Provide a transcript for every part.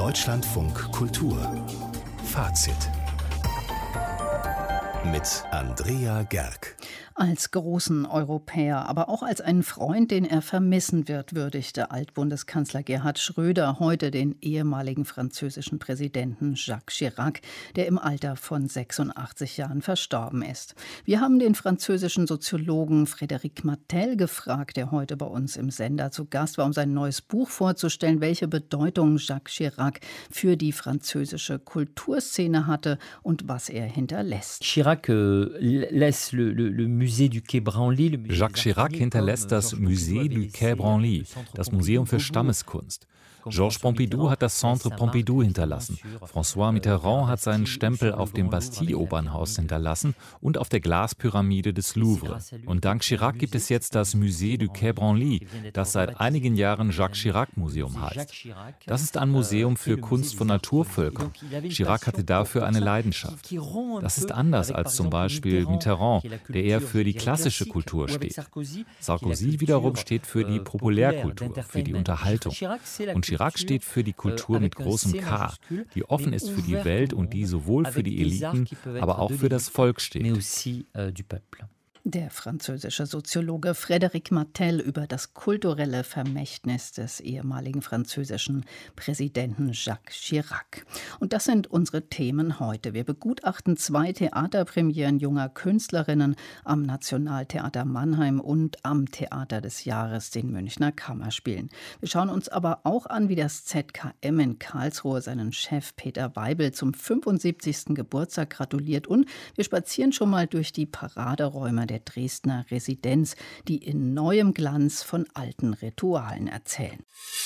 Deutschlandfunk Kultur Fazit mit Andrea Gerg. Als großen Europäer, aber auch als einen Freund, den er vermissen wird, würdigte Altbundeskanzler Gerhard Schröder heute den ehemaligen französischen Präsidenten Jacques Chirac, der im Alter von 86 Jahren verstorben ist. Wir haben den französischen Soziologen Frédéric Martel gefragt, der heute bei uns im Sender zu Gast war, um sein neues Buch vorzustellen, welche Bedeutung Jacques Chirac für die französische Kulturszene hatte und was er hinterlässt. Chirac laisse le musée du Quai Branly. Jacques Chirac hinterlässt das Musée du Quai Branly, das Museum für Stammeskunst. Georges Pompidou hat das Centre Pompidou hinterlassen. François Mitterrand hat seinen Stempel auf dem Bastille-Opernhaus hinterlassen und auf der Glaspyramide des Louvre. Und dank Chirac gibt es jetzt das Musée du Quai Branly, das seit einigen Jahren Jacques Chirac Museum heißt. Das ist ein Museum für Kunst von Naturvölkern. Chirac hatte dafür eine Leidenschaft. Das ist anders als zum Beispiel Mitterrand, der eher für die klassische Kultur steht. Sarkozy wiederum steht für die Populärkultur, für die Unterhaltung. Und Chirac steht für die Kultur mit großem K, die offen ist für die Welt und die sowohl für die Eliten, aber auch für das Volk steht. Der französische Soziologe Frédéric Martel über das kulturelle Vermächtnis des ehemaligen französischen Präsidenten Jacques Chirac. Und das sind unsere Themen heute. Wir begutachten 2 Theaterpremieren junger Künstlerinnen am Nationaltheater Mannheim und am Theater des Jahres, den Münchner Kammerspielen. Wir schauen uns aber auch an, wie das ZKM in Karlsruhe seinen Chef Peter Weibel zum 75. Geburtstag gratuliert. Und wir spazieren schon mal durch die Paraderäume der Dresdner Residenz, die in neuem Glanz von alten Ritualen erzählen.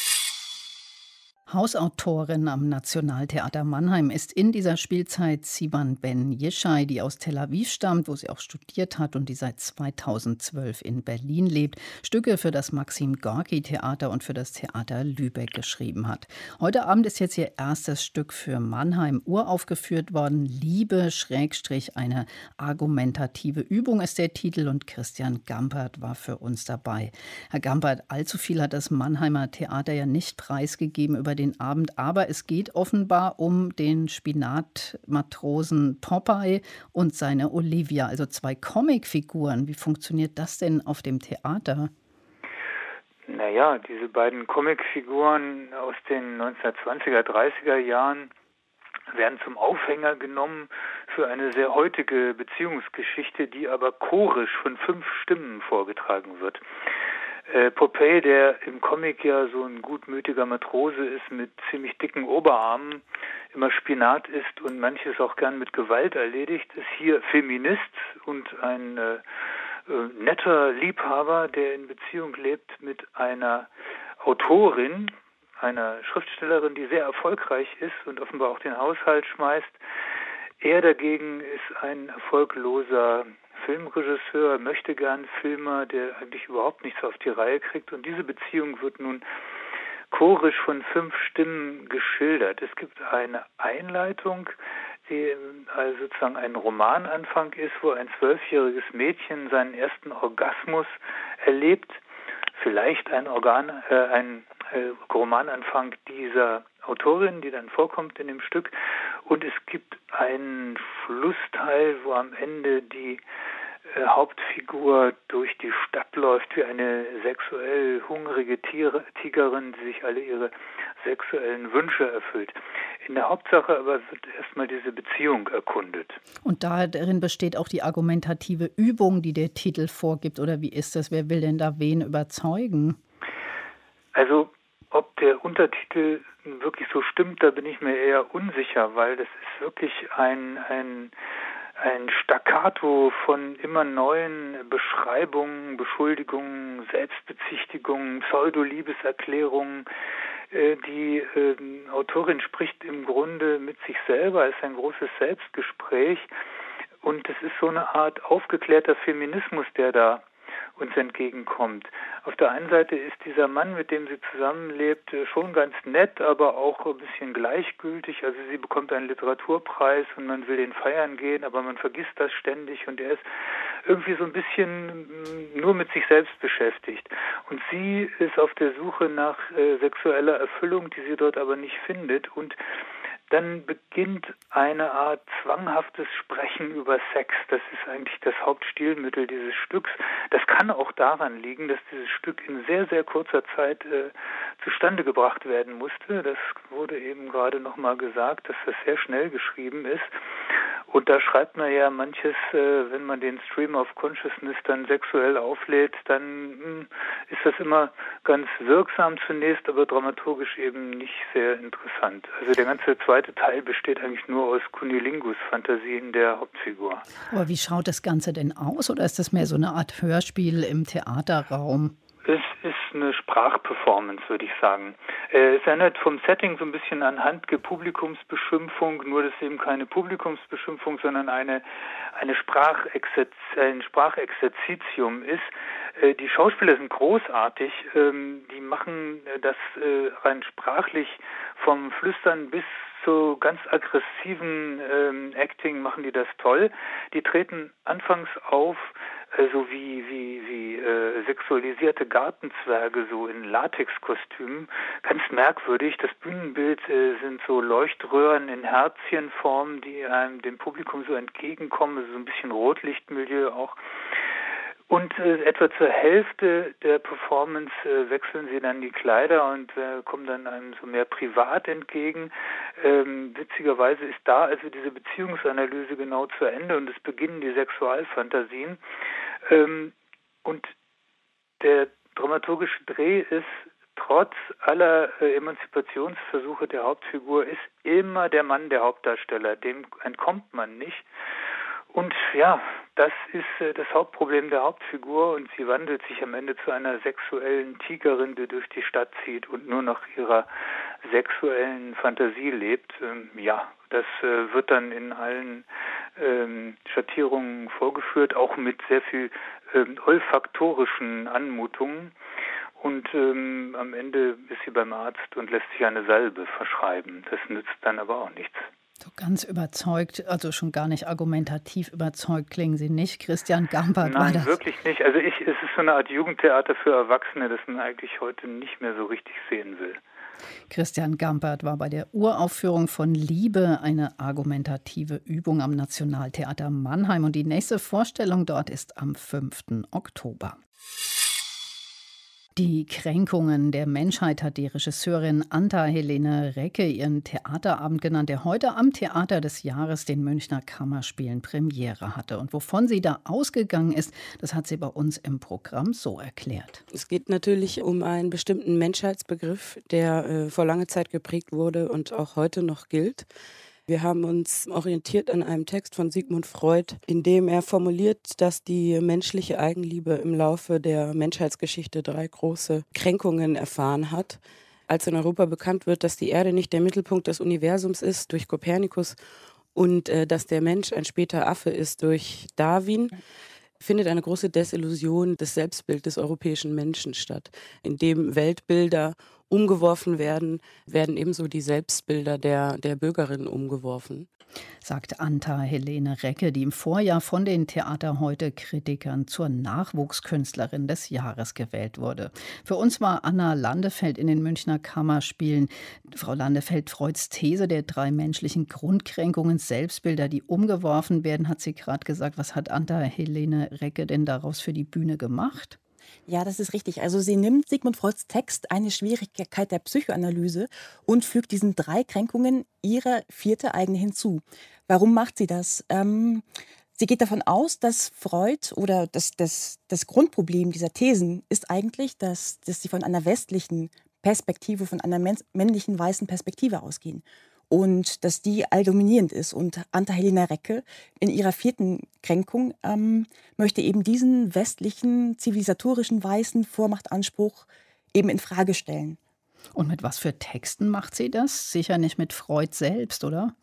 Hausautorin am Nationaltheater Mannheim ist in dieser Spielzeit Sivan Ben Yeshai, die aus Tel Aviv stammt, wo sie auch studiert hat und die seit 2012 in Berlin lebt, Stücke für das Maxim-Gorki-Theater und für das Theater Lübeck geschrieben hat. Heute Abend ist jetzt ihr erstes Stück für Mannheim uraufgeführt worden. Liebe / eine argumentative Übung ist der Titel und Christian Gampert war für uns dabei. Herr Gampert, allzu viel hat das Mannheimer Theater ja nicht preisgegeben über den Abend, aber es geht offenbar um den Spinatmatrosen Popeye und seine Olivia, also 2 Comicfiguren. Wie funktioniert das denn auf dem Theater? Naja, diese beiden Comicfiguren aus den 1920er, 30er Jahren werden zum Aufhänger genommen für eine sehr heutige Beziehungsgeschichte, die aber chorisch von 5 Stimmen vorgetragen wird. Popeye, der im Comic ja so ein gutmütiger Matrose ist mit ziemlich dicken Oberarmen, immer Spinat isst und manches auch gern mit Gewalt erledigt, ist hier Feminist und ein netter Liebhaber, der in Beziehung lebt mit einer Autorin, einer Schriftstellerin, die sehr erfolgreich ist und offenbar auch den Haushalt schmeißt. Er dagegen ist ein erfolgloser Filmregisseur, möchte gern Filmer, der eigentlich überhaupt nichts auf die Reihe kriegt. Und diese Beziehung wird nun chorisch von 5 Stimmen geschildert. Es gibt eine Einleitung, die also sozusagen ein Romananfang ist, wo ein 12-jähriges Mädchen seinen ersten Orgasmus erlebt. Vielleicht ein Romananfang dieser Autorin, die dann vorkommt in dem Stück. Und es gibt einen Schlussteil, wo am Ende die Hauptfigur durch die Stadt läuft wie eine sexuell hungrige Tigerin, die sich alle ihre sexuellen Wünsche erfüllt. In der Hauptsache aber wird erstmal diese Beziehung erkundet. Und darin besteht auch die argumentative Übung, die der Titel vorgibt, oder wie ist das? Wer will denn da wen überzeugen? Also ob der Untertitel wirklich so stimmt, da bin ich mir eher unsicher, weil das ist wirklich ein Staccato von immer neuen Beschreibungen, Beschuldigungen, Selbstbezichtigungen, Pseudo-Liebeserklärungen. Die Autorin spricht im Grunde mit sich selber, es ist ein großes Selbstgespräch und es ist so eine Art aufgeklärter Feminismus, der da uns entgegenkommt. Auf der einen Seite ist dieser Mann, mit dem sie zusammenlebt, schon ganz nett, aber auch ein bisschen gleichgültig. Also sie bekommt einen Literaturpreis und man will den feiern gehen, aber man vergisst das ständig und er ist irgendwie so ein bisschen nur mit sich selbst beschäftigt. Und sie ist auf der Suche nach sexueller Erfüllung, die sie dort aber nicht findet. Und dann beginnt eine Art zwanghaftes Sprechen über Sex. Das ist eigentlich das Hauptstilmittel dieses Stücks. Das kann auch daran liegen, dass dieses Stück in sehr, sehr kurzer Zeit zustande gebracht werden musste. Das wurde eben gerade nochmal gesagt, dass das sehr schnell geschrieben ist. Und da schreibt man ja manches, wenn man den Stream of Consciousness dann sexuell auflädt, dann ist das immer ganz wirksam zunächst, aber dramaturgisch eben nicht sehr interessant. Also der ganze zweite Teil besteht eigentlich nur aus Cunnilingus-Fantasien der Hauptfigur. Aber wie schaut das Ganze denn aus? Oder ist das mehr so eine Art Hörspiel im Theaterraum? Es ist eine Sprachperformance, würde ich sagen. Es erinnert vom Setting so ein bisschen an Handke Publikumsbeschimpfung, nur dass eben keine Publikumsbeschimpfung, sondern ein Sprachexerzitium ist. Die Schauspieler sind großartig, die machen das rein sprachlich vom Flüstern bis zu ganz aggressiven Acting machen die das toll. Die treten anfangs auf so wie sexualisierte Gartenzwerge, so in Latexkostümen. Ganz merkwürdig. Das Bühnenbild sind so Leuchtröhren in Herzchenform, die einem dem Publikum so entgegenkommen. Also so ein bisschen Rotlichtmilieu auch. Und etwa zur Hälfte der Performance wechseln sie dann die Kleider und kommen dann einem so mehr privat entgegen. Witzigerweise ist da also diese Beziehungsanalyse genau zu Ende und es beginnen die Sexualfantasien. Und der dramaturgische Dreh ist, trotz aller Emanzipationsversuche der Hauptfigur, ist immer der Mann der Hauptdarsteller. Dem entkommt man nicht. Und ja, das ist das Hauptproblem der Hauptfigur und sie wandelt sich am Ende zu einer sexuellen Tigerin, die durch die Stadt zieht und nur nach ihrer sexuellen Fantasie lebt. Das wird dann in allen Schattierungen vorgeführt, auch mit sehr viel olfaktorischen Anmutungen. Und am Ende ist sie beim Arzt und lässt sich eine Salbe verschreiben. Das nützt dann aber auch nichts. So ganz überzeugt, also schon gar nicht argumentativ überzeugt klingen Sie nicht. Christian Gambert war das. Nein, wirklich nicht. Also es ist so eine Art Jugendtheater für Erwachsene, das man eigentlich heute nicht mehr so richtig sehen will. Christian Gambert war bei der Uraufführung von Liebe, eine argumentative Übung am Nationaltheater Mannheim. Und die nächste Vorstellung dort ist am 5. Oktober. Die Kränkungen der Menschheit hat die Regisseurin Anta-Helene Recke ihren Theaterabend genannt, der heute am Theater des Jahres, den Münchner Kammerspielen, Premiere hatte. Und wovon sie da ausgegangen ist, das hat sie bei uns im Programm so erklärt. Es geht natürlich um einen bestimmten Menschheitsbegriff, der vor langer Zeit geprägt wurde und auch heute noch gilt. Wir haben uns orientiert an einem Text von Sigmund Freud, in dem er formuliert, dass die menschliche Eigenliebe im Laufe der Menschheitsgeschichte 3 große Kränkungen erfahren hat. Als in Europa bekannt wird, dass die Erde nicht der Mittelpunkt des Universums ist, durch Kopernikus, und dass der Mensch ein später Affe ist, durch Darwin, findet eine große Desillusion des Selbstbilds des europäischen Menschen statt, in dem Weltbilder umgeworfen werden ebenso die Selbstbilder der Bürgerinnen umgeworfen. Sagt Anta-Helene Recke, die im Vorjahr von den Theater Heute-Kritikern zur Nachwuchskünstlerin des Jahres gewählt wurde. Für uns war Anna Landefeld in den Münchner Kammerspielen. Frau Landefeld, Freuds These der 3 menschlichen Grundkränkungen, Selbstbilder, die umgeworfen werden, hat sie gerade gesagt. Was hat Anta-Helene Recke denn daraus für die Bühne gemacht? Ja, das ist richtig. Also sie nimmt Sigmund Freuds Text, eine Schwierigkeit der Psychoanalyse, und fügt diesen 3 Kränkungen ihre 4. eigene hinzu. Warum macht sie das? Sie geht davon aus, dass Freud oder das Grundproblem dieser Thesen ist eigentlich, dass sie von einer westlichen Perspektive, von einer männlichen weißen Perspektive ausgehen. Und dass die alldominierend ist. Und Anta-Helene Recke in ihrer 4. Kränkung möchte eben diesen westlichen, zivilisatorischen, weißen Vormachtanspruch eben in Frage stellen. Und mit was für Texten macht sie das? Sicher nicht mit Freud selbst, oder?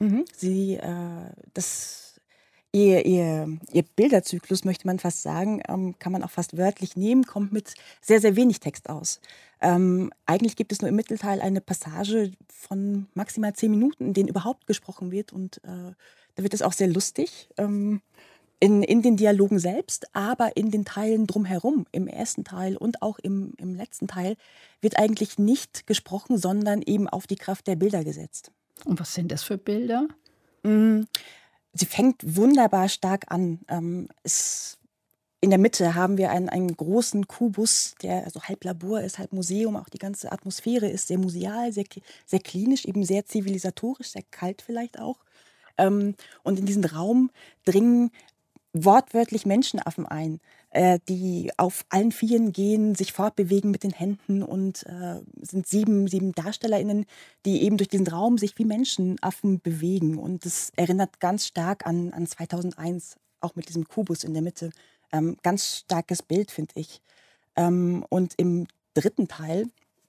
Ihr Bilderzyklus, möchte man fast sagen, kann man auch fast wörtlich nehmen, kommt mit sehr, sehr wenig Text aus. Eigentlich gibt es nur im Mittelteil eine Passage von maximal 10 Minuten, in denen überhaupt gesprochen wird. Und da wird es auch sehr lustig. In den Dialogen selbst, aber in den Teilen drumherum, im ersten Teil und auch im letzten Teil, wird eigentlich nicht gesprochen, sondern eben auf die Kraft der Bilder gesetzt. Und was sind das für Bilder? Sie fängt wunderbar stark an. In der Mitte haben wir einen großen Kubus, der also halb Labor ist, halb Museum. Auch die ganze Atmosphäre ist sehr museal, sehr klinisch, eben sehr zivilisatorisch, sehr kalt vielleicht auch. Und in diesen Raum dringen wortwörtlich Menschenaffen ein, die auf allen Vieren gehen, sich fortbewegen mit den Händen und sind sieben DarstellerInnen, die eben durch diesen Raum sich wie Menschenaffen bewegen. Und das erinnert ganz stark an 2001, auch mit diesem Kubus in der Mitte. Ganz starkes Bild, finde ich. Und im dritten Teil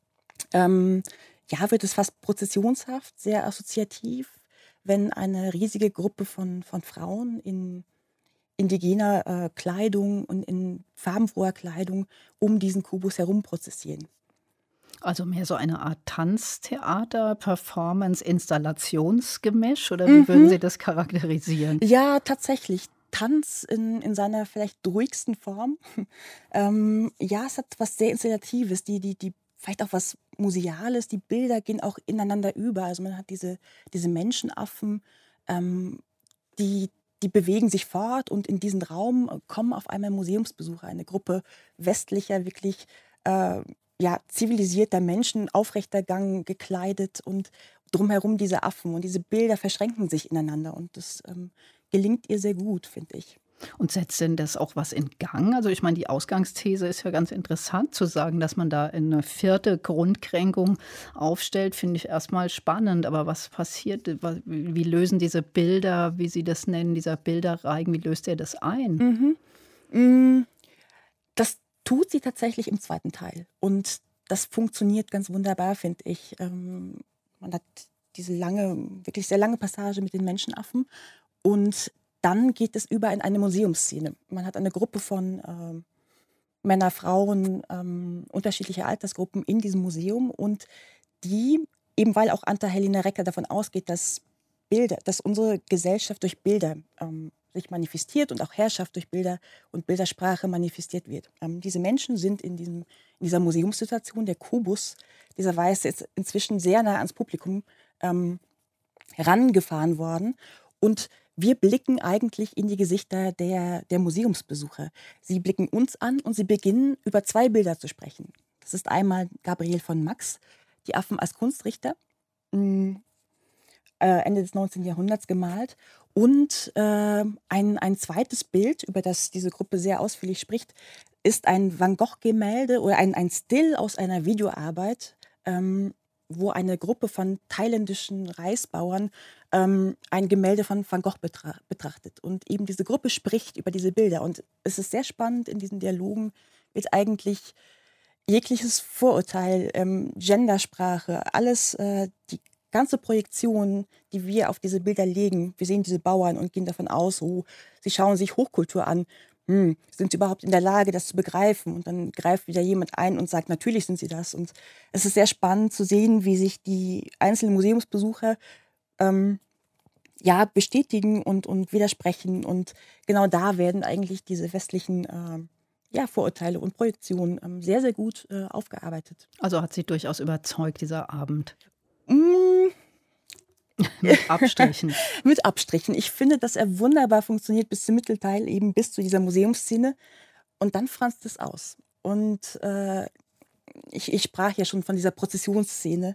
wird es fast prozessionshaft, sehr assoziativ, wenn eine riesige Gruppe von Frauen in indigener Kleidung und in farbenfroher Kleidung um diesen Kubus herum prozessieren. Also mehr so eine Art Tanztheater, Performance, Installationsgemisch oder wie würden Sie das charakterisieren? Ja, tatsächlich. Tanz in seiner vielleicht ruhigsten Form. Es hat was sehr Installatives, die vielleicht auch was Museales. Die Bilder gehen auch ineinander über. Also man hat diese Menschenaffen, die bewegen sich fort und in diesen Raum kommen auf einmal Museumsbesucher, eine Gruppe westlicher, wirklich zivilisierter Menschen, aufrechter Gang gekleidet und drumherum diese Affen. Und diese Bilder verschränken sich ineinander und das gelingt ihr sehr gut, finde ich. Und setzt denn das auch was in Gang? Also ich meine, die Ausgangsthese ist ja ganz interessant zu sagen, dass man da eine vierte Grundkränkung aufstellt, finde ich erstmal spannend. Aber was passiert? Wie lösen diese Bilder, wie Sie das nennen, dieser Bilderreigen, wie löst er das ein? Das tut sie tatsächlich im zweiten Teil. Und das funktioniert ganz wunderbar, finde ich. Man hat diese wirklich sehr lange Passage mit den Menschenaffen. Und dann geht es über in eine Museumsszene. Man hat eine Gruppe von Männer, Frauen, unterschiedlicher Altersgruppen in diesem Museum und die, eben weil auch Antta-Helena Recker davon ausgeht, dass unsere Gesellschaft durch Bilder sich manifestiert und auch Herrschaft durch Bilder und Bildersprache manifestiert wird. Diese Menschen sind in dieser Museumssituation, der Kubus, dieser Weiße ist inzwischen sehr nah ans Publikum herangefahren worden und wir blicken eigentlich in die Gesichter der Museumsbesucher. Sie blicken uns an und sie beginnen, über zwei Bilder zu sprechen. Das ist einmal Gabriel von Max, die Affen als Kunstrichter, Ende des 19. Jahrhunderts gemalt. Und ein zweites Bild, über das diese Gruppe sehr ausführlich spricht, ist ein Van Gogh-Gemälde oder ein Still aus einer Videoarbeit, wo eine Gruppe von thailändischen Reisbauern ein Gemälde von Van Gogh betrachtet. Und eben diese Gruppe spricht über diese Bilder. Und es ist sehr spannend, in diesen Dialogen wird eigentlich jegliches Vorurteil, Gendersprache, alles, die ganze Projektion, die wir auf diese Bilder legen. Wir sehen diese Bauern und gehen davon aus, sie schauen sich Hochkultur an. Sind sie überhaupt in der Lage, das zu begreifen? Und dann greift wieder jemand ein und sagt, natürlich sind sie das. Und es ist sehr spannend zu sehen, wie sich die einzelnen Museumsbesucher bestätigen und widersprechen. Und genau da werden eigentlich diese westlichen Vorurteile und Projektionen sehr, sehr gut aufgearbeitet. Also hat Sie durchaus überzeugt, dieser Abend? Mit Abstrichen. Mit Abstrichen. Ich finde, dass er wunderbar funktioniert bis zum Mittelteil, eben bis zu dieser Museumsszene. Und dann franzt es aus. Und ich sprach ja schon von dieser Prozessionsszene.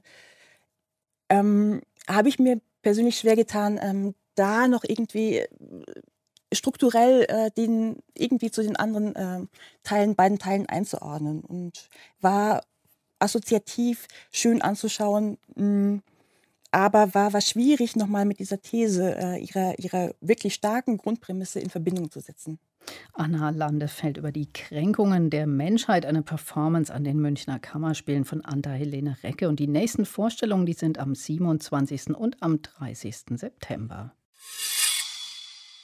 Habe ich mir persönlich schwer getan, da noch irgendwie strukturell den irgendwie zu den anderen beiden Teilen einzuordnen. Und war assoziativ, schön anzuschauen, aber war schwierig, nochmal mit dieser These ihrer wirklich starken Grundprämisse in Verbindung zu setzen. Anna Landefeld über die Kränkungen der Menschheit, eine Performance an den Münchner Kammerspielen von Antta-Helena Recke. Und die nächsten Vorstellungen, die sind am 27. und am 30. September.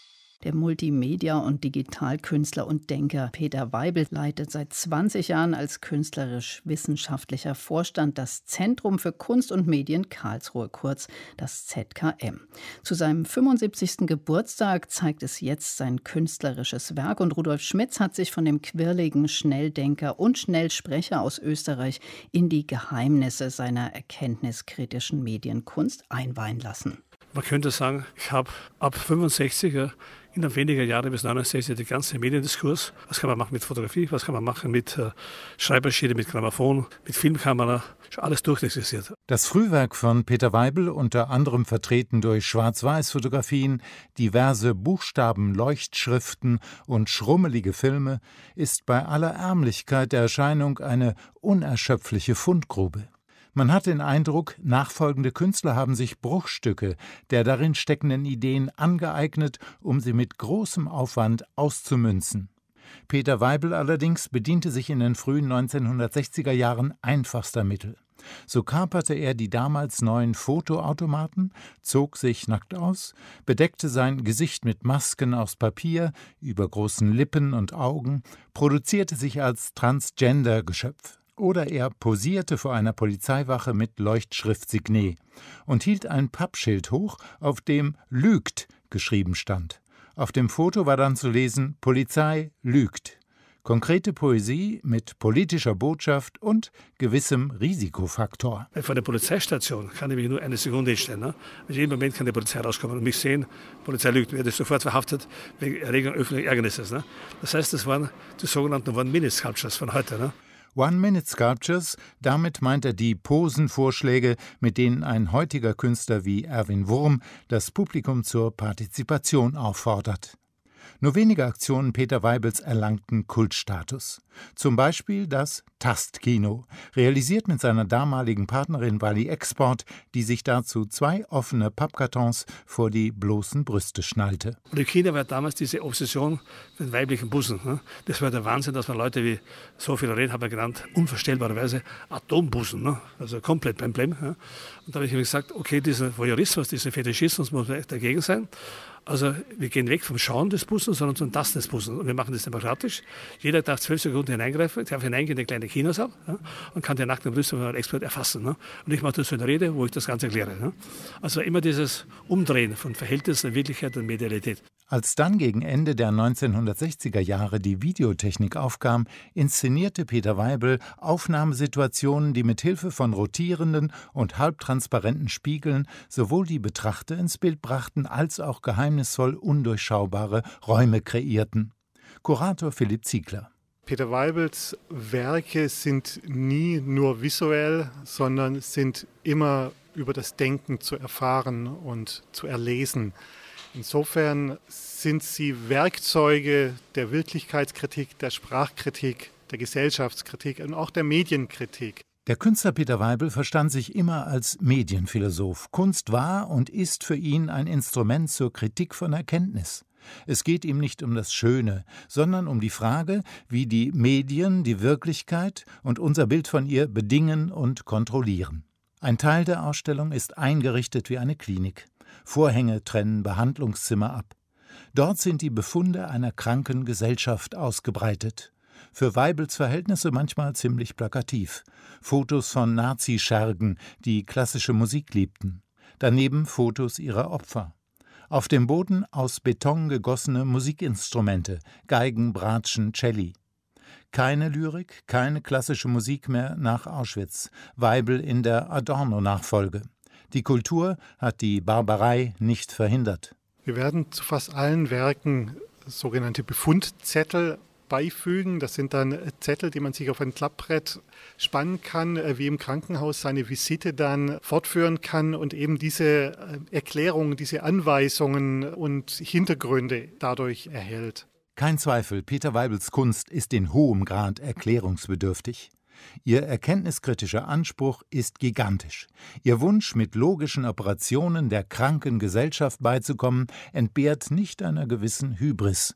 Der Multimedia- und Digitalkünstler und Denker Peter Weibel leitet seit 20 Jahren als künstlerisch-wissenschaftlicher Vorstand das Zentrum für Kunst und Medien Karlsruhe, kurz das ZKM. Zu seinem 75. Geburtstag zeigt es jetzt sein künstlerisches Werk und Rudolf Schmitz hat sich von dem quirligen Schnelldenker und Schnellsprecher aus Österreich in die Geheimnisse seiner erkenntniskritischen Medienkunst einweihen lassen. Man könnte sagen, ich habe ab 65er, innerhalb weniger Jahre bis 69 den ganzen Mediendiskurs. Was kann man machen mit Fotografie, was kann man machen mit Schreibmaschine, mit Grammophon, mit Filmkamera, schon alles durchexerziert. Das Frühwerk von Peter Weibel, unter anderem vertreten durch Schwarz-Weiß-Fotografien, diverse Buchstaben-Leuchtschriften und schrummelige Filme, ist bei aller Ärmlichkeit der Erscheinung eine unerschöpfliche Fundgrube. Man hat den Eindruck, nachfolgende Künstler haben sich Bruchstücke der darin steckenden Ideen angeeignet, um sie mit großem Aufwand auszumünzen. Peter Weibel allerdings bediente sich in den frühen 1960er Jahren einfachster Mittel. So kaperte er die damals neuen Fotoautomaten, zog sich nackt aus, bedeckte sein Gesicht mit Masken aus Papier, über großen Lippen und Augen, produzierte sich als Transgender-Geschöpf. Oder er posierte vor einer Polizeiwache mit Leuchtschrift-Signet und hielt ein Pappschild hoch, auf dem »Lügt« geschrieben stand. Auf dem Foto war dann zu lesen »Polizei lügt«. Konkrete Poesie mit politischer Botschaft und gewissem Risikofaktor. Vor der Polizeistation kann ich mich nur eine Sekunde hinstellen. Ne? In jedem Moment kann die Polizei rauskommen und mich sehen, Polizei lügt, werde sofort verhaftet wegen Erregung öffentlichen Ärgernisses. Ne? Das heißt, das waren die sogenannten One-Minute-Sculptures von heute. Ne? One-Minute-Sculptures, damit meint er die Posenvorschläge, mit denen ein heutiger Künstler wie Erwin Wurm das Publikum zur Partizipation auffordert. Nur wenige Aktionen Peter Weibels erlangten Kultstatus. Zum Beispiel das Tastkino, realisiert mit seiner damaligen Partnerin Wally Export, die sich dazu 2 offene Pappkartons vor die bloßen Brüste schnallte. Und im Kino war damals diese Obsession für den weiblichen Busen. Ne? Das war der Wahnsinn, dass man Leute wie Sophie Loren, haben wir genannt, unvorstellbarerweise Atombusen, ne? Also komplett blem. Ne? Und da habe ich mir gesagt, okay, dieser Voyeurismus, dieser Fetischismus muss man echt dagegen sein. Also wir gehen weg vom Schauen des Busens, sondern zum Tasten des Busens. Und wir machen das demokratisch. Jeder darf 12 Sekunden hineingreifen, darf hineingehen in den kleinen Kinosaal, ja, und kann den nackten Brüste von einem Expert erfassen. Ne? Und ich mache das so in der Rede, wo ich das Ganze erkläre. Ne? Also immer dieses Umdrehen von Verhältnissen, Wirklichkeit und Medialität. Als dann gegen Ende der 1960er Jahre die Videotechnik aufkam, inszenierte Peter Weibel Aufnahmesituationen, die mit Hilfe von rotierenden und halbtransparenten Spiegeln sowohl die Betrachter ins Bild brachten, als auch geheimnisvoll undurchschaubare Räume kreierten. Kurator Philipp Ziegler. Peter Weibels Werke sind nie nur visuell, sondern sind immer über das Denken zu erfahren und zu erlesen. Insofern sind sie Werkzeuge der Wirklichkeitskritik, der Sprachkritik, der Gesellschaftskritik und auch der Medienkritik. Der Künstler Peter Weibel verstand sich immer als Medienphilosoph. Kunst war und ist für ihn ein Instrument zur Kritik von Erkenntnis. Es geht ihm nicht um das Schöne, sondern um die Frage, wie die Medien die Wirklichkeit und unser Bild von ihr bedingen und kontrollieren. Ein Teil der Ausstellung ist eingerichtet wie eine Klinik. Vorhänge trennen Behandlungszimmer ab. Dort sind die Befunde einer kranken Gesellschaft ausgebreitet. Für Weibels Verhältnisse manchmal ziemlich plakativ. Fotos von Nazischergen, die klassische Musik liebten. Daneben Fotos ihrer Opfer. Auf dem Boden aus Beton gegossene Musikinstrumente, Geigen, Bratschen, Celli. Keine Lyrik, keine klassische Musik mehr nach Auschwitz. Weibel in der Adorno-Nachfolge. Die Kultur hat die Barbarei nicht verhindert. Wir werden zu fast allen Werken sogenannte Befundzettel beifügen. Das sind dann Zettel, die man sich auf ein Klappbrett spannen kann, wie im Krankenhaus seine Visite dann fortführen kann und eben diese Erklärungen, diese Anweisungen und Hintergründe dadurch erhält. Kein Zweifel, Peter Weibels Kunst ist in hohem Grad erklärungsbedürftig. Ihr erkenntniskritischer Anspruch ist gigantisch. Ihr Wunsch, mit logischen Operationen der kranken Gesellschaft beizukommen, entbehrt nicht einer gewissen Hybris.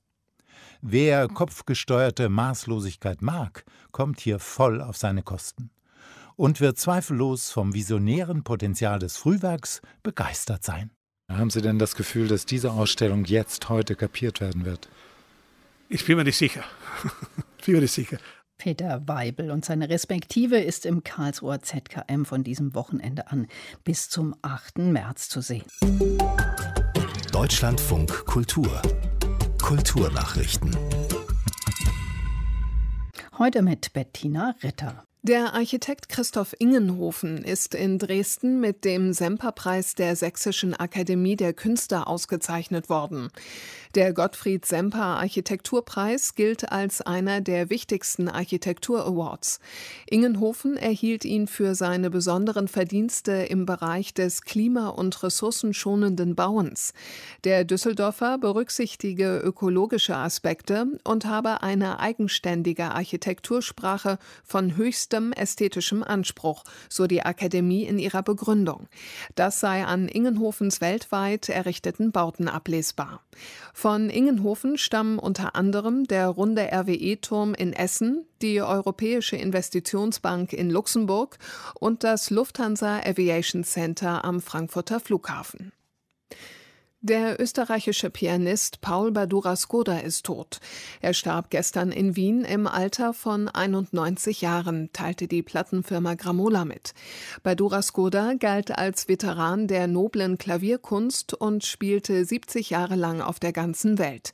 Wer kopfgesteuerte Maßlosigkeit mag, kommt hier voll auf seine Kosten und wird zweifellos vom visionären Potenzial des Frühwerks begeistert sein. Haben Sie denn das Gefühl, dass diese Ausstellung heute kapiert werden wird? Ich bin mir nicht sicher. Peter Weibel und seine Respektive ist im Karlsruher ZKM von diesem Wochenende an bis zum 8. März zu sehen. Deutschlandfunk Kultur. Kulturnachrichten. Heute mit Bettina Ritter. Der Architekt Christoph Ingenhofen ist in Dresden mit dem Semper-Preis der Sächsischen Akademie der Künste ausgezeichnet worden. Der Gottfried Semper Architekturpreis gilt als einer der wichtigsten Architektur-Awards. Ingenhofen erhielt ihn für seine besonderen Verdienste im Bereich des klima- und ressourcenschonenden Bauens. Der Düsseldorfer berücksichtige ökologische Aspekte und habe eine eigenständige Architektursprache von höchstem ästhetischem Anspruch, so die Akademie in ihrer Begründung. Das sei an Ingenhofens weltweit errichteten Bauten ablesbar. Von Ingenhofen stammen unter anderem der runde RWE-Turm in Essen, die Europäische Investitionsbank in Luxemburg und das Lufthansa Aviation Center am Frankfurter Flughafen. Der österreichische Pianist Paul Badura-Skoda ist tot. Er starb gestern in Wien im Alter von 91 Jahren, teilte die Plattenfirma Gramola mit. Badura-Skoda galt als Veteran der noblen Klavierkunst und spielte 70 Jahre lang auf der ganzen Welt.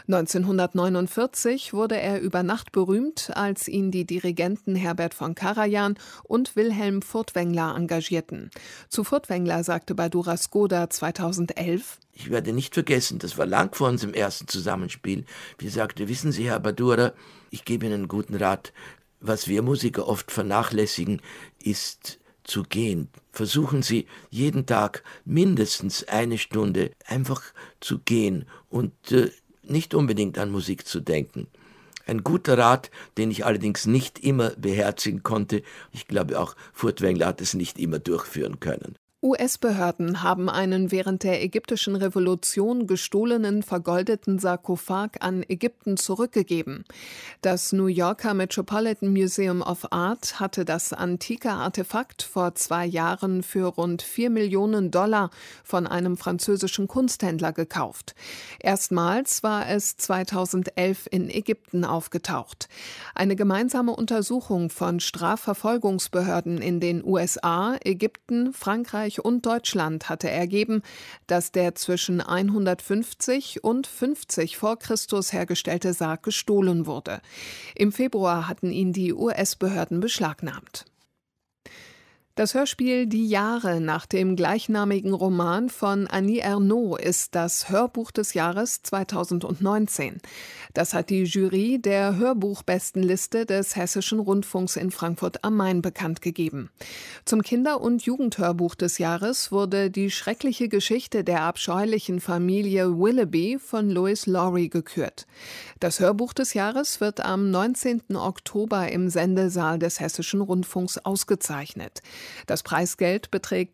1949 wurde er über Nacht berühmt, als ihn die Dirigenten Herbert von Karajan und Wilhelm Furtwängler engagierten. Zu Furtwängler sagte Badura-Skoda 2011: Ich werde nicht vergessen, das war lang vor unserem ersten Zusammenspiel, wie er sagte: Wissen Sie, Herr Badura, ich gebe Ihnen einen guten Rat. Was wir Musiker oft vernachlässigen, ist zu gehen. Versuchen Sie jeden Tag mindestens eine Stunde einfach zu gehen und nicht unbedingt an Musik zu denken. Ein guter Rat, den ich allerdings nicht immer beherzigen konnte. Ich glaube, auch Furtwängler hat es nicht immer durchführen können. US-Behörden haben einen während der ägyptischen Revolution gestohlenen vergoldeten Sarkophag an Ägypten zurückgegeben. Das New Yorker Metropolitan Museum of Art hatte das antike Artefakt vor 2 Jahren für rund $4 Millionen von einem französischen Kunsthändler gekauft. Erstmals war es 2011 in Ägypten aufgetaucht. Eine gemeinsame Untersuchung von Strafverfolgungsbehörden in den USA, Ägypten, Frankreich und Deutschland hatte ergeben, dass der zwischen 150 und 50 vor Christus hergestellte Sarg gestohlen wurde. Im Februar hatten ihn die US-Behörden beschlagnahmt. Das Hörspiel Die Jahre nach dem gleichnamigen Roman von Annie Ernaux ist das Hörbuch des Jahres 2019. Das hat die Jury der Hörbuchbestenliste des Hessischen Rundfunks in Frankfurt am Main bekannt gegeben. Zum Kinder- und Jugendhörbuch des Jahres wurde Die schreckliche Geschichte der abscheulichen Familie Willoughby von Louis Laurie gekürt. Das Hörbuch des Jahres wird am 19. Oktober im Sendesaal des Hessischen Rundfunks ausgezeichnet. Das Preisgeld beträgt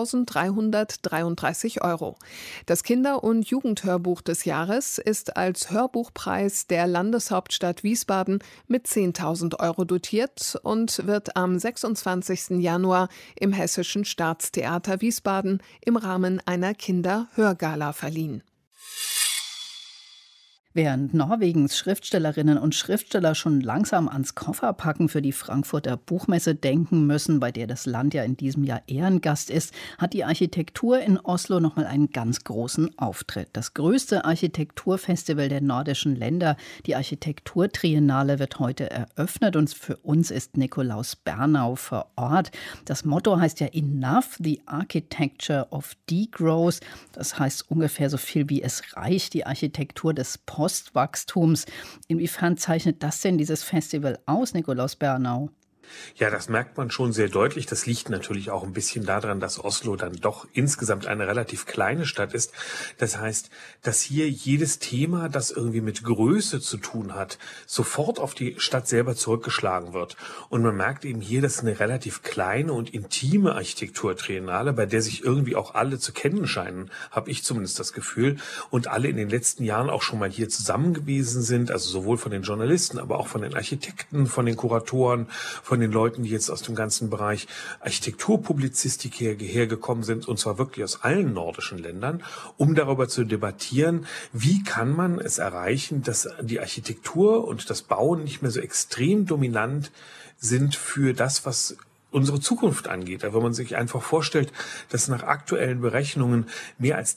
3.333 €. Das Kinder- und Jugendhörbuch des Jahres ist als Hörbuchpreis der Landeshauptstadt Wiesbaden mit 10.000 € dotiert und wird am 26. Januar im Hessischen Staatstheater Wiesbaden im Rahmen einer Kinderhörgala verliehen. Während Norwegens Schriftstellerinnen und Schriftsteller schon langsam ans Kofferpacken für die Frankfurter Buchmesse denken müssen, bei der das Land ja in diesem Jahr Ehrengast ist, hat die Architektur in Oslo nochmal einen ganz großen Auftritt. Das größte Architekturfestival der nordischen Länder, die Architekturtriennale, wird heute eröffnet und für uns ist Nikolaus Bernau vor Ort. Das Motto heißt ja Enough, the Architecture of Degrowth. Das heißt ungefähr so viel wie es reicht, die Architektur des Postwachstums. Inwiefern zeichnet das denn dieses Festival aus, Nikolaus Bernau? Ja, das merkt man schon sehr deutlich. Das liegt natürlich auch ein bisschen daran, dass Oslo dann doch insgesamt eine relativ kleine Stadt ist. Das heißt, dass hier jedes Thema, das irgendwie mit Größe zu tun hat, sofort auf die Stadt selber zurückgeschlagen wird. Und man merkt eben hier, dass eine relativ kleine und intime Architekturtriennale, bei der sich irgendwie auch alle zu kennen scheinen, habe ich zumindest das Gefühl, und alle in den letzten Jahren auch schon mal hier zusammen gewesen sind, also sowohl von den Journalisten, aber auch von den Architekten, von den Kuratoren, von von den Leuten, die jetzt aus dem ganzen Bereich Architekturpublizistik hergekommen sind, und zwar wirklich aus allen nordischen Ländern, um darüber zu debattieren, wie kann man es erreichen, dass die Architektur und das Bauen nicht mehr so extrem dominant sind für das, was unsere Zukunft angeht. Wenn man sich einfach vorstellt, dass nach aktuellen Berechnungen mehr als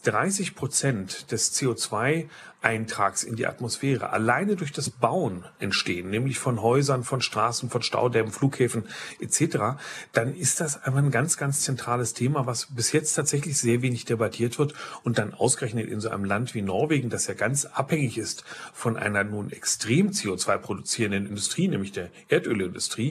30% des CO2-Eintrags in die Atmosphäre alleine durch das Bauen entstehen, nämlich von Häusern, von Straßen, von Staudämmen, Flughäfen etc., dann ist das einfach ein ganz, ganz zentrales Thema, was bis jetzt tatsächlich sehr wenig debattiert wird und dann ausgerechnet in so einem Land wie Norwegen, das ja ganz abhängig ist von einer nun extrem CO2 produzierenden Industrie, nämlich der Erdölindustrie,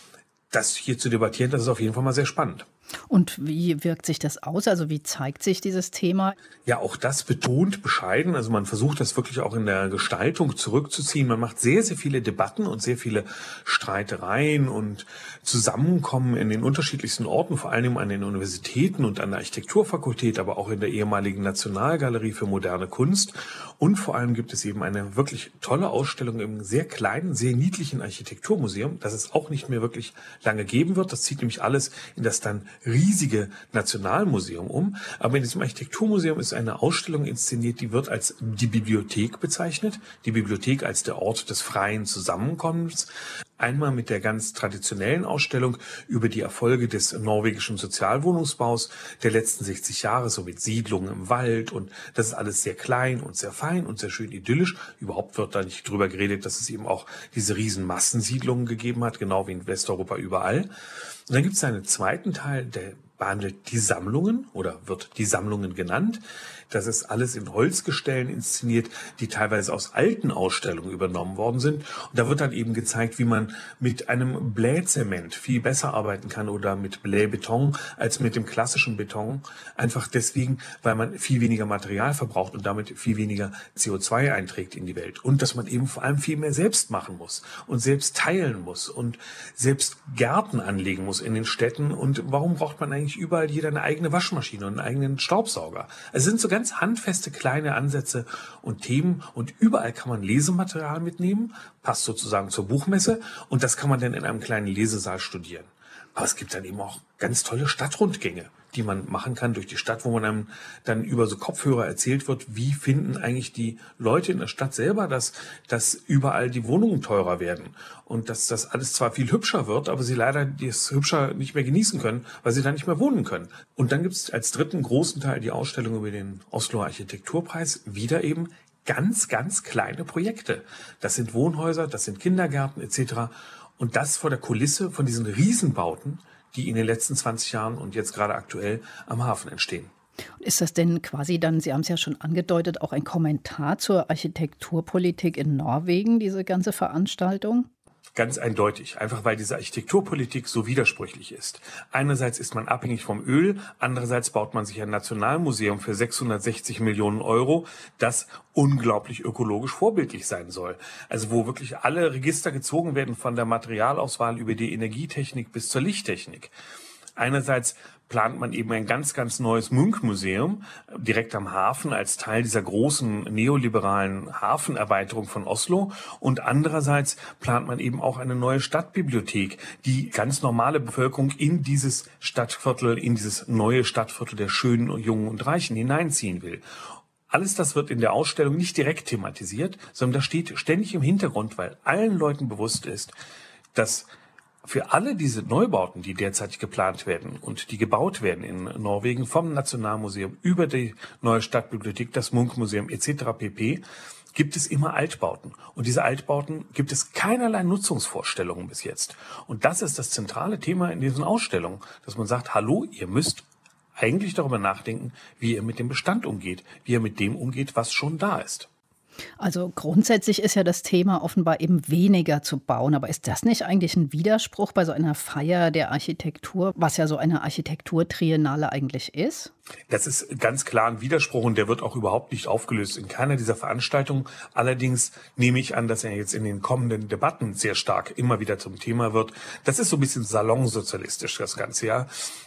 das hier zu debattieren, das ist auf jeden Fall mal sehr spannend. Und wie wirkt sich das aus? Also wie zeigt sich dieses Thema? Ja, auch das betont bescheiden. Also man versucht das wirklich auch in der Gestaltung zurückzuziehen. Man macht sehr, sehr viele Debatten und sehr viele Streitereien und Zusammenkommen in den unterschiedlichsten Orten, vor allem an den Universitäten und an der Architekturfakultät, aber auch in der ehemaligen Nationalgalerie für moderne Kunst. Und vor allem gibt es eben eine wirklich tolle Ausstellung im sehr kleinen, sehr niedlichen Architekturmuseum, das es auch nicht mehr wirklich lange geben wird. Das zieht nämlich alles in das dann riesige Nationalmuseum um. Aber in diesem Architekturmuseum ist eine Ausstellung inszeniert, die wird als die Bibliothek bezeichnet. Die Bibliothek als der Ort des freien Zusammenkommens. Einmal mit der ganz traditionellen Ausstellung über die Erfolge des norwegischen Sozialwohnungsbaus der letzten 60 Jahre, so mit Siedlungen im Wald, und das ist alles sehr klein und sehr fein und sehr schön idyllisch. Überhaupt wird da nicht drüber geredet, dass es eben auch diese riesen Massensiedlungen gegeben hat, genau wie in Westeuropa überall. Und dann gibt es einen zweiten Teil, der behandelt die Sammlungen oder wird die Sammlungen genannt. Das ist alles in Holzgestellen inszeniert, die teilweise aus alten Ausstellungen übernommen worden sind. Und da wird dann eben gezeigt, wie man mit einem Blähzement viel besser arbeiten kann oder mit Blähbeton als mit dem klassischen Beton. Einfach deswegen, weil man viel weniger Material verbraucht und damit viel weniger CO2 einträgt in die Welt. Und dass man eben vor allem viel mehr selbst machen muss und selbst teilen muss und selbst Gärten anlegen muss in den Städten. Und warum braucht man eigentlich überall jeder eine eigene Waschmaschine und einen eigenen Staubsauger? Es sind so ganz handfeste kleine Ansätze und Themen, und überall kann man Lesematerial mitnehmen, passt sozusagen zur Buchmesse, und das kann man dann in einem kleinen Lesesaal studieren. Aber es gibt dann eben auch ganz tolle Stadtrundgänge, die man machen kann durch die Stadt, wo man einem dann über so Kopfhörer erzählt wird, wie finden eigentlich die Leute in der Stadt selber, dass überall die Wohnungen teurer werden und dass das alles zwar viel hübscher wird, aber sie leider das Hübscher nicht mehr genießen können, weil sie da nicht mehr wohnen können. Und dann gibt es als dritten großen Teil die Ausstellung über den Osloer Architekturpreis, wieder eben ganz, ganz kleine Projekte. Das sind Wohnhäuser, das sind Kindergärten etc., und das vor der Kulisse von diesen Riesenbauten, die in den letzten 20 Jahren und jetzt gerade aktuell am Hafen entstehen. Ist das denn quasi dann, Sie haben es ja schon angedeutet, auch ein Kommentar zur Architekturpolitik in Norwegen, diese ganze Veranstaltung? Ganz eindeutig, einfach weil diese Architekturpolitik so widersprüchlich ist. Einerseits ist man abhängig vom Öl, andererseits baut man sich ein Nationalmuseum für 660 Millionen Euro, das unglaublich ökologisch vorbildlich sein soll. Also wo wirklich alle Register gezogen werden, von der Materialauswahl über die Energietechnik bis zur Lichttechnik. Einerseits plant man eben ein ganz, ganz neues Munch-Museum direkt am Hafen als Teil dieser großen neoliberalen Hafenerweiterung von Oslo. Und andererseits plant man eben auch eine neue Stadtbibliothek, die ganz normale Bevölkerung in dieses Stadtviertel, in dieses neue Stadtviertel der Schönen, Jungen und Reichen hineinziehen will. Alles das wird in der Ausstellung nicht direkt thematisiert, sondern das steht ständig im Hintergrund, weil allen Leuten bewusst ist, dass für alle diese Neubauten, die derzeit geplant werden und die gebaut werden in Norwegen, vom Nationalmuseum über die neue Stadtbibliothek, das Munch-Museum etc. pp., gibt es immer Altbauten. Und diese Altbauten gibt es keinerlei Nutzungsvorstellungen bis jetzt. Und das ist das zentrale Thema in diesen Ausstellungen, dass man sagt, hallo, ihr müsst eigentlich darüber nachdenken, wie ihr mit dem Bestand umgeht, wie ihr mit dem umgeht, was schon da ist. Also grundsätzlich ist ja das Thema offenbar eben weniger zu bauen. Aber ist das nicht eigentlich ein Widerspruch bei so einer Feier der Architektur, was ja so eine Architekturtriennale eigentlich ist? Das ist ganz klar ein Widerspruch und der wird auch überhaupt nicht aufgelöst in keiner dieser Veranstaltungen. Allerdings nehme ich an, dass er jetzt in den kommenden Debatten sehr stark immer wieder zum Thema wird. Das ist so ein bisschen salonsozialistisch, das Ganze, ja.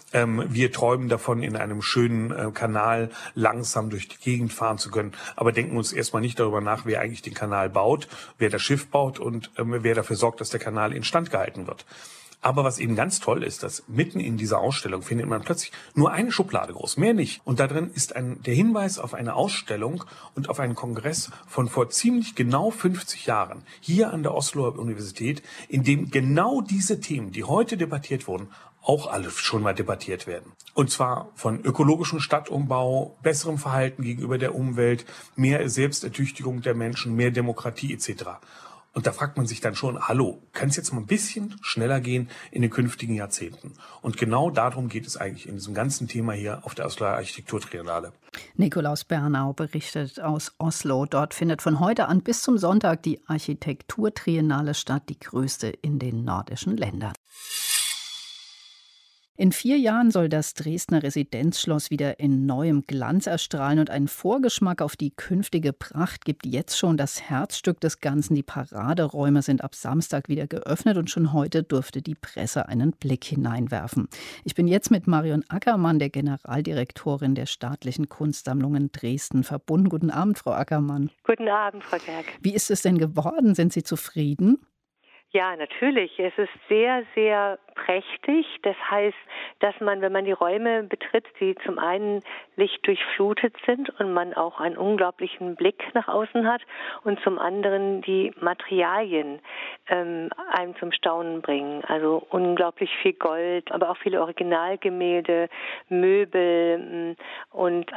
Wir träumen davon, in einem schönen Kanal langsam durch die Gegend fahren zu können, aber denken uns erstmal nicht darüber nach, wer eigentlich den Kanal baut, wer das Schiff baut und wer dafür sorgt, dass der Kanal instand gehalten wird. Aber was eben ganz toll ist, dass mitten in dieser Ausstellung findet man plötzlich nur eine Schublade groß, mehr nicht. Und da drin ist der Hinweis auf eine Ausstellung und auf einen Kongress von vor ziemlich genau 50 Jahren hier an der Osloer Universität, in dem genau diese Themen, die heute debattiert wurden, auch alle schon mal debattiert werden. Und zwar von ökologischem Stadtumbau, besserem Verhalten gegenüber der Umwelt, mehr Selbstertüchtigung der Menschen, mehr Demokratie etc. Und da fragt man sich dann schon, hallo, kann es jetzt mal ein bisschen schneller gehen in den künftigen Jahrzehnten? Und genau darum geht es eigentlich in diesem ganzen Thema hier auf der Osloer Architekturtriennale. Nikolaus Bernau berichtet aus Oslo. Dort findet von heute an bis zum Sonntag die Architekturtriennale statt, die größte in den nordischen Ländern. In 4 Jahren soll das Dresdner Residenzschloss wieder in neuem Glanz erstrahlen und einen Vorgeschmack auf die künftige Pracht gibt jetzt schon das Herzstück des Ganzen. Die Paraderäume sind ab Samstag wieder geöffnet und schon heute durfte die Presse einen Blick hineinwerfen. Ich bin jetzt mit Marion Ackermann, der Generaldirektorin der Staatlichen Kunstsammlungen Dresden, verbunden. Guten Abend, Frau Ackermann. Guten Abend, Frau Gerg. Wie ist es denn geworden? Sind Sie zufrieden? Ja, natürlich. Es ist sehr, sehr prächtig. Das heißt, dass man, wenn man die Räume betritt, die zum einen lichtdurchflutet sind und man auch einen unglaublichen Blick nach außen hat und zum anderen die Materialien einem zum Staunen bringen. Also unglaublich viel Gold, aber auch viele Originalgemälde, Möbel und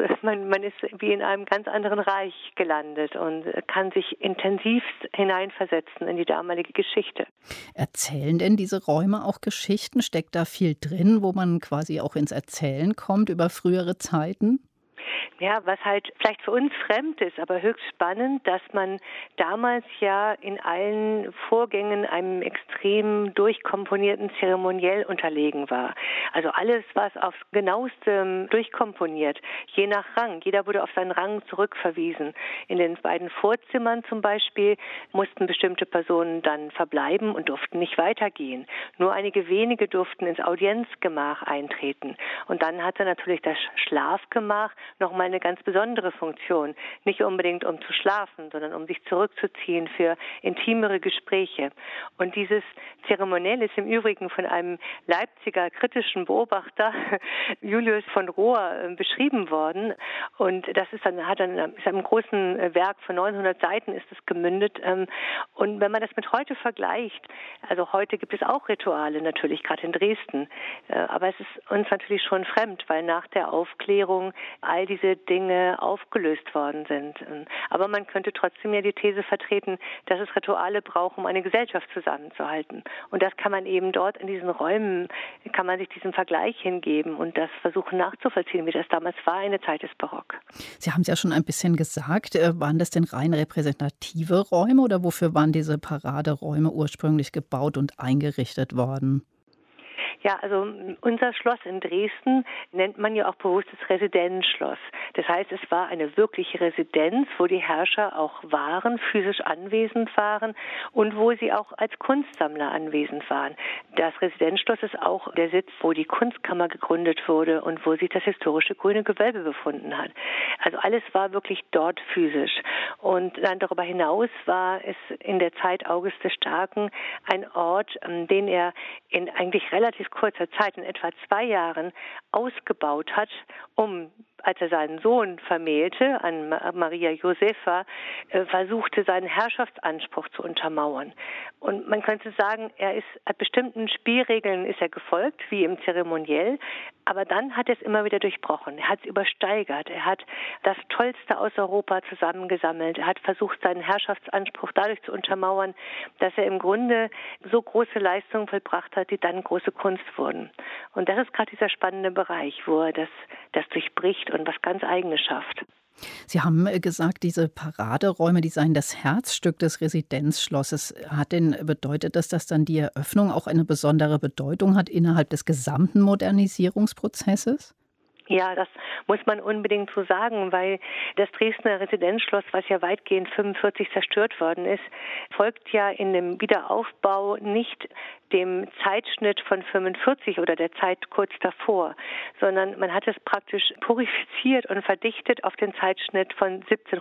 man ist wie in einem ganz anderen Reich gelandet und kann sich intensivst hineinversetzen in die damalige Geschichte. Erzählen denn diese Räume auch Geschichten? Steckt da viel drin, wo man quasi auch ins Erzählen kommt über frühere Zeiten? Ja, was halt vielleicht für uns fremd ist, aber höchst spannend, dass man damals ja in allen Vorgängen einem extrem durchkomponierten Zeremoniell unterlegen war. Also alles war aufs Genaueste durchkomponiert, je nach Rang. Jeder wurde auf seinen Rang zurückverwiesen. In den beiden Vorzimmern zum Beispiel mussten bestimmte Personen dann verbleiben und durften nicht weitergehen. Nur einige wenige durften ins Audienzgemach eintreten. Und dann hatte natürlich das Schlafgemach nochmal eine ganz besondere Funktion. Nicht unbedingt um zu schlafen, sondern um sich zurückzuziehen für intimere Gespräche. Und dieses Zeremoniell ist im Übrigen von einem Leipziger kritischen Beobachter, Julius von Rohr, beschrieben worden. Und das ist einem großen Werk von 900 Seiten ist es gemündet. Und wenn man das mit heute vergleicht, also heute gibt es auch Rituale natürlich, gerade in Dresden. Aber es ist uns natürlich schon fremd, weil nach der Aufklärung all diese Dinge aufgelöst worden sind. Aber man könnte trotzdem ja die These vertreten, dass es Rituale braucht, um eine Gesellschaft zusammenzuhalten. Und das kann man eben dort in diesen Räumen, kann man sich diesem Vergleich hingeben und das versuchen nachzuvollziehen, wie das damals war, eine Zeit des Barock. Sie haben es ja schon ein bisschen gesagt. Waren das denn rein repräsentative Räume oder wofür waren diese Paraderäume ursprünglich gebaut und eingerichtet worden? Ja, also unser Schloss in Dresden nennt man ja auch bewusst das Residenzschloss. Das heißt, es war eine wirkliche Residenz, wo die Herrscher auch waren, physisch anwesend waren und wo sie auch als Kunstsammler anwesend waren. Das Residenzschloss ist auch der Sitz, wo die Kunstkammer gegründet wurde und wo sich das historische Grüne Gewölbe befunden hat. Also alles war wirklich dort physisch. Und dann darüber hinaus war es in der Zeit August des Starken ein Ort, den er in eigentlich relativ kurzer Zeit, in etwa 2 Jahren, ausgebaut hat, als er seinen Sohn vermählte an Maria Josepha, versuchte, seinen Herrschaftsanspruch zu untermauern. Und man könnte sagen, bestimmten Spielregeln ist er gefolgt, wie im Zeremoniell, aber dann hat er es immer wieder durchbrochen. Er hat es übersteigert. Er hat das Tollste aus Europa zusammengesammelt. Er hat versucht, seinen Herrschaftsanspruch dadurch zu untermauern, dass er im Grunde so große Leistungen vollbracht hat, die dann große Kunst wurden. Und das ist gerade dieser spannende Bereich, wo er das durchbricht und was ganz Eigenes schafft. Sie haben gesagt, diese Paraderäume, die seien das Herzstück des Residenzschlosses. Bedeutet das, dass dann die Eröffnung auch eine besondere Bedeutung hat innerhalb des gesamten Modernisierungsprozesses? Ja, das muss man unbedingt so sagen, weil das Dresdner Residenzschloss, was ja weitgehend 45 zerstört worden ist, folgt ja in dem Wiederaufbau nicht dem Zeitschnitt von 45 oder der Zeit kurz davor, sondern man hat es praktisch purifiziert und verdichtet auf den Zeitschnitt von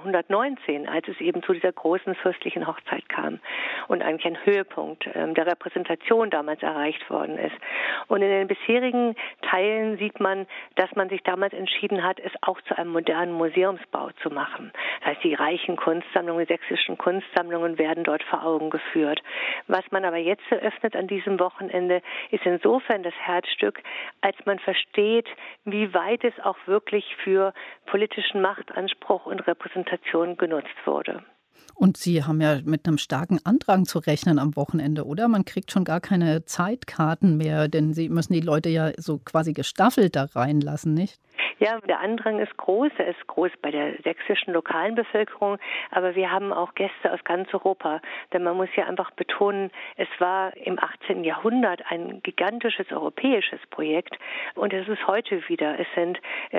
1719, als es eben zu dieser großen fürstlichen Hochzeit kam und eigentlich ein Höhepunkt der Repräsentation damals erreicht worden ist. Und in den bisherigen Teilen sieht man, dass man sich damals entschieden hat, es auch zu einem modernen Museumsbau zu machen. Das heißt, die reichen Kunstsammlungen, die sächsischen Kunstsammlungen werden dort vor Augen geführt. Was man aber jetzt eröffnet an diesem Wochenende, ist insofern das Herzstück, als man versteht, wie weit es auch wirklich für politischen Machtanspruch und Repräsentation genutzt wurde. Und Sie haben ja mit einem starken Andrang zu rechnen am Wochenende, oder? Man kriegt schon gar keine Zeitkarten mehr, denn Sie müssen die Leute ja so quasi gestaffelt da reinlassen, nicht? Ja, der Andrang ist groß. Er ist groß bei der sächsischen lokalen Bevölkerung, aber wir haben auch Gäste aus ganz Europa. Denn man muss ja einfach betonen, es war im 18. Jahrhundert ein gigantisches europäisches Projekt und es ist heute wieder. Es sind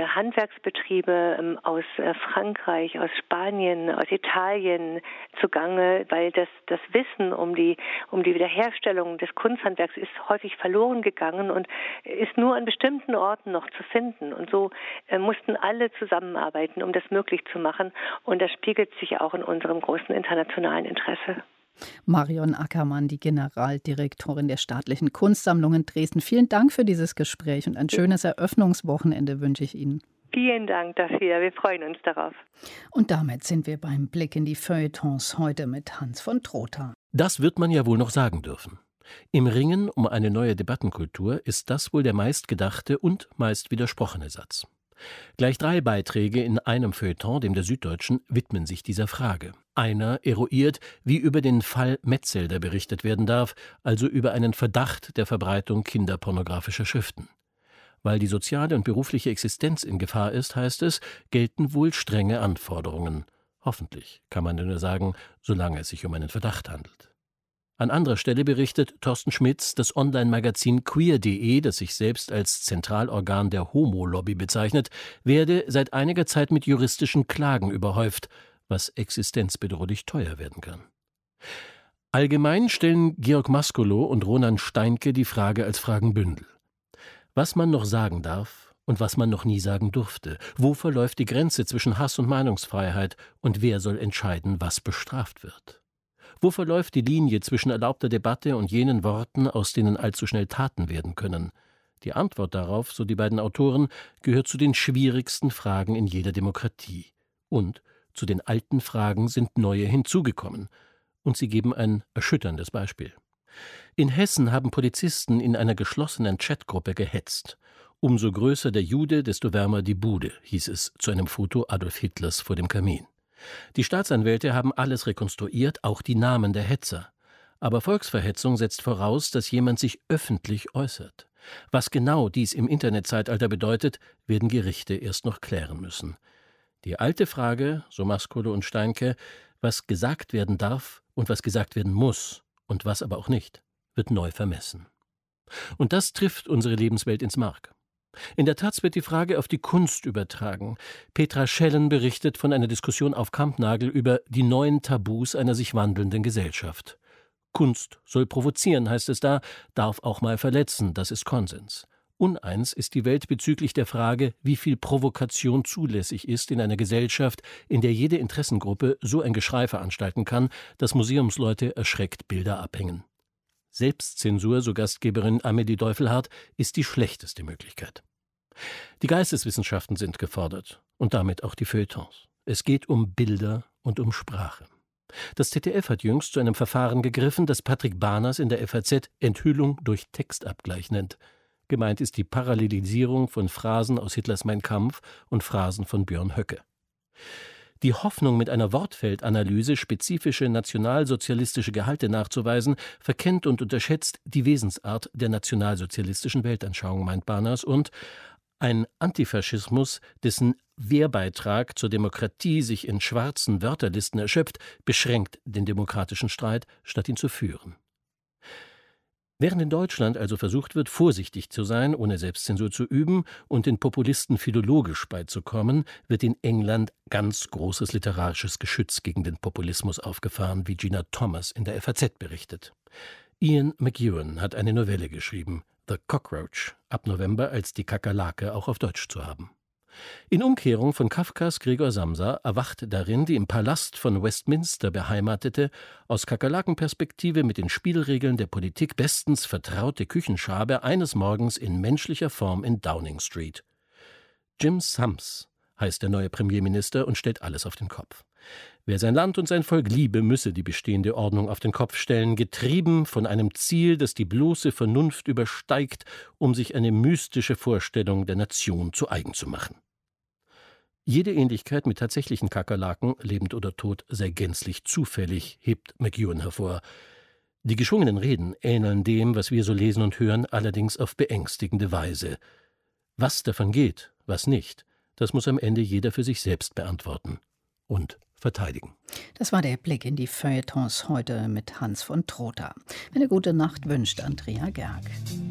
Handwerksbetriebe aus Frankreich, aus Spanien, aus Italien zugange, weil das Wissen um die Wiederherstellung des Kunsthandwerks ist häufig verloren gegangen und ist nur an bestimmten Orten noch zu finden. Und so mussten alle zusammenarbeiten, um das möglich zu machen. Und das spiegelt sich auch in unserem großen internationalen Interesse. Marion Ackermann, die Generaldirektorin der Staatlichen Kunstsammlung in Dresden. Vielen Dank für dieses Gespräch und ein schönes Eröffnungswochenende wünsche ich Ihnen. Vielen Dank dafür. Wir freuen uns darauf. Und damit sind wir beim Blick in die Feuilletons heute mit Hans von Trotha. Das wird man ja wohl noch sagen dürfen. Im Ringen um eine neue Debattenkultur ist das wohl der meistgedachte und meist widersprochene Satz. Gleich 3 Beiträge in einem Feuilleton, dem der Süddeutschen, widmen sich dieser Frage. Einer eruiert, wie über den Fall Metzelder berichtet werden darf, also über einen Verdacht der Verbreitung kinderpornografischer Schriften. Weil die soziale und berufliche Existenz in Gefahr ist, heißt es, gelten wohl strenge Anforderungen. Hoffentlich, kann man nur sagen, solange es sich um einen Verdacht handelt. An anderer Stelle berichtet Thorsten Schmitz, das Online-Magazin queer.de, das sich selbst als Zentralorgan der Homo-Lobby bezeichnet, werde seit einiger Zeit mit juristischen Klagen überhäuft, was existenzbedrohlich teuer werden kann. Allgemein stellen Georg Maskolo und Ronan Steinke die Frage als Fragenbündel. Was man noch sagen darf und was man noch nie sagen durfte. Wo verläuft die Grenze zwischen Hass und Meinungsfreiheit und wer soll entscheiden, was bestraft wird? Wo verläuft die Linie zwischen erlaubter Debatte und jenen Worten, aus denen allzu schnell Taten werden können? Die Antwort darauf, so die beiden Autoren, gehört zu den schwierigsten Fragen in jeder Demokratie. Und zu den alten Fragen sind neue hinzugekommen. Und sie geben ein erschütterndes Beispiel. In Hessen haben Polizisten in einer geschlossenen Chatgruppe gehetzt. Umso größer der Jude, desto wärmer die Bude, hieß es zu einem Foto Adolf Hitlers vor dem Kamin. Die Staatsanwälte haben alles rekonstruiert, auch die Namen der Hetzer. Aber Volksverhetzung setzt voraus, dass jemand sich öffentlich äußert. Was genau dies im Internetzeitalter bedeutet, werden Gerichte erst noch klären müssen. Die alte Frage, so Maskolo und Steinke, was gesagt werden darf und was gesagt werden muss und was aber auch nicht, wird neu vermessen. Und das trifft unsere Lebenswelt ins Mark. In der Taz wird die Frage auf die Kunst übertragen. Petra Schellen berichtet von einer Diskussion auf Kampnagel über die neuen Tabus einer sich wandelnden Gesellschaft. Kunst soll provozieren, heißt es da, darf auch mal verletzen, das ist Konsens. Uneins ist die Welt bezüglich der Frage, wie viel Provokation zulässig ist in einer Gesellschaft, in der jede Interessengruppe so ein Geschrei veranstalten kann, dass Museumsleute erschreckt Bilder abhängen. Selbstzensur, so Gastgeberin Amelie Deufelhardt, ist die schlechteste Möglichkeit. Die Geisteswissenschaften sind gefordert und damit auch die Feuilletons. Es geht um Bilder und um Sprache. Das ZDF hat jüngst zu einem Verfahren gegriffen, das Patrick Bahners in der FAZ Enthüllung durch Textabgleich nennt. Gemeint ist die Parallelisierung von Phrasen aus Hitlers Mein Kampf und Phrasen von Björn Höcke. Die Hoffnung, mit einer Wortfeldanalyse spezifische nationalsozialistische Gehalte nachzuweisen, verkennt und unterschätzt die Wesensart der nationalsozialistischen Weltanschauung, meint Bahners, und ein Antifaschismus, dessen Wehrbeitrag zur Demokratie sich in schwarzen Wörterlisten erschöpft, beschränkt den demokratischen Streit, statt ihn zu führen. Während in Deutschland also versucht wird, vorsichtig zu sein, ohne Selbstzensur zu üben und den Populisten philologisch beizukommen, wird in England ganz großes literarisches Geschütz gegen den Populismus aufgefahren, wie Gina Thomas in der FAZ berichtet. Ian McEwan hat eine Novelle geschrieben, The Cockroach, ab November als die Kakerlake auch auf Deutsch zu haben. In Umkehrung von Kafkas Gregor Samsa erwacht darin die im Palast von Westminster beheimatete, aus Kakerlakenperspektive mit den Spielregeln der Politik bestens vertraute Küchenschabe eines Morgens in menschlicher Form in Downing Street. Jim Sams heißt der neue Premierminister und stellt alles auf den Kopf. Wer sein Land und sein Volk liebe, müsse die bestehende Ordnung auf den Kopf stellen, getrieben von einem Ziel, das die bloße Vernunft übersteigt, um sich eine mystische Vorstellung der Nation zu eigen zu machen. Jede Ähnlichkeit mit tatsächlichen Kakerlaken, lebend oder tot, sei gänzlich zufällig, hebt McEwan hervor. Die geschwungenen Reden ähneln dem, was wir so lesen und hören, allerdings auf beängstigende Weise. Was davon geht, was nicht, das muss am Ende jeder für sich selbst beantworten und verteidigen. Das war der Blick in die Feuilletons heute mit Hans von Trotha. Eine gute Nacht wünscht Andrea Gerg.